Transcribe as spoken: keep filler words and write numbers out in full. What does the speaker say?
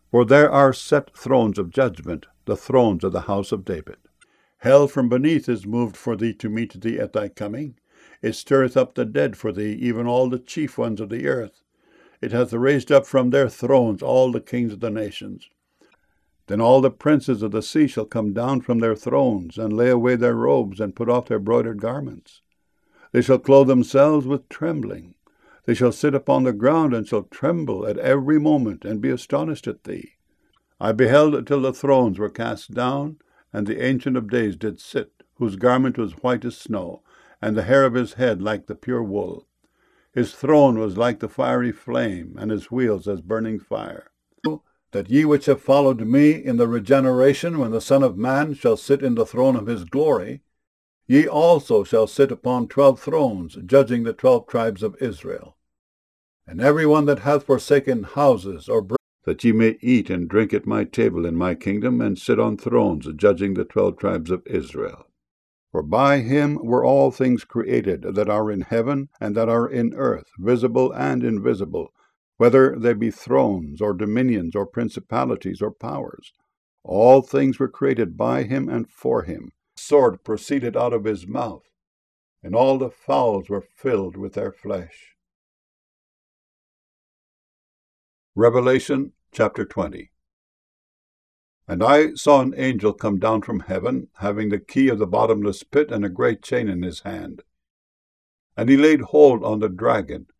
For there are set thrones of judgment, the thrones of the house of David. Hell from beneath is moved for thee to meet thee at thy coming. It stirreth up the dead for thee, even all the chief ones of the earth. It hath raised up from their thrones all the kings of the nations. Then all the princes of the sea shall come down from their thrones, and lay away their robes, and put off their broidered garments. They shall clothe themselves with trembling. They shall sit upon the ground, and shall tremble at every moment, and be astonished at thee. I beheld till the thrones were cast down, and the Ancient of Days did sit, whose garment was white as snow, and the hair of his head like the pure wool. His throne was like the fiery flame, and his wheels as burning fire. That ye which have followed me in the regeneration, when the Son of Man shall sit in the throne of his glory, ye also shall sit upon twelve thrones, judging the twelve tribes of Israel. And every one that hath forsaken houses or brethren, that ye may eat and drink at my table in my kingdom, and sit on thrones, judging the twelve tribes of Israel. For by him were all things created, that are in heaven and that are in earth, visible and invisible, whether they be thrones, or dominions, or principalities, or powers. All things were created by him and for him. A sword proceeded out of his mouth, and all the fowls were filled with their flesh. Revelation chapter twenty. And I saw an angel come down from heaven, having the key of the bottomless pit and a great chain in his hand. And he laid hold on the dragon,